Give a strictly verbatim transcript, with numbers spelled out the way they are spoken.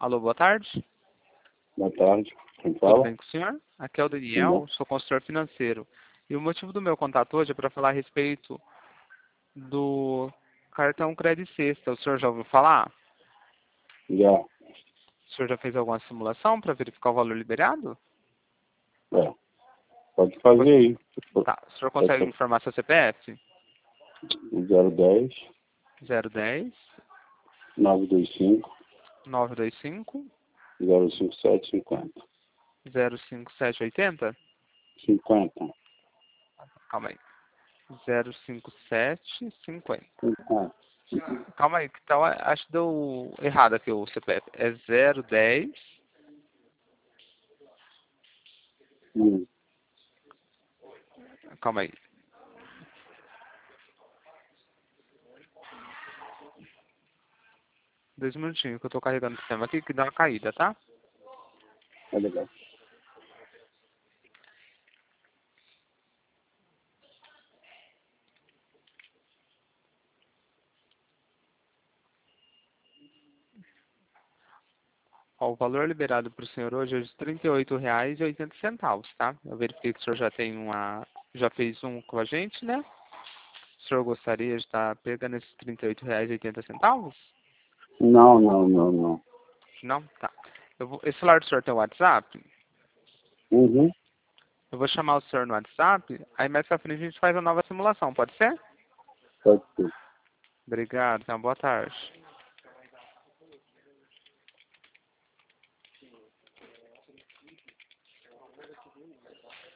Alô, boa tarde. Boa tarde. Quem Tudo fala? bem com o senhor? Aqui é o Daniel, sou consultor financeiro. E o motivo do meu contato hoje é para falar a respeito do cartão Credit Sexta. O senhor já ouviu falar? Já. O senhor já fez alguma simulação para verificar o valor liberado? É. Pode fazer aí. Tá. O senhor consegue informar seu C P F? zero dez, zero dez, nove dois cinco, nove dois cinco, zero cinco sete cinquenta. zero cinco sete oito zero? cinquenta. Calma aí. zero cinco sete cinquenta. cinquenta. Calma aí, que tal? Acho que deu errado aqui o C P F. É zero dez. Hum. Calma aí. Dois minutinhos que eu tô carregando o sistema aqui que dá uma caída, tá? É legal. Ó, o valor liberado para o senhor hoje é de trinta e oito reais e oitenta centavos, tá? Eu verifiquei que o senhor já tem uma, já fez um com a gente, né? O senhor gostaria de estar pegando esses trinta e oito reais e oitenta centavos? Não, não, não, não. Não? Tá. Eu vou, esse celular do senhor tem WhatsApp? Uhum. Eu vou chamar o senhor no WhatsApp, aí mais pra frente a gente faz a nova simulação, pode ser? Pode ser. Obrigado, então boa tarde.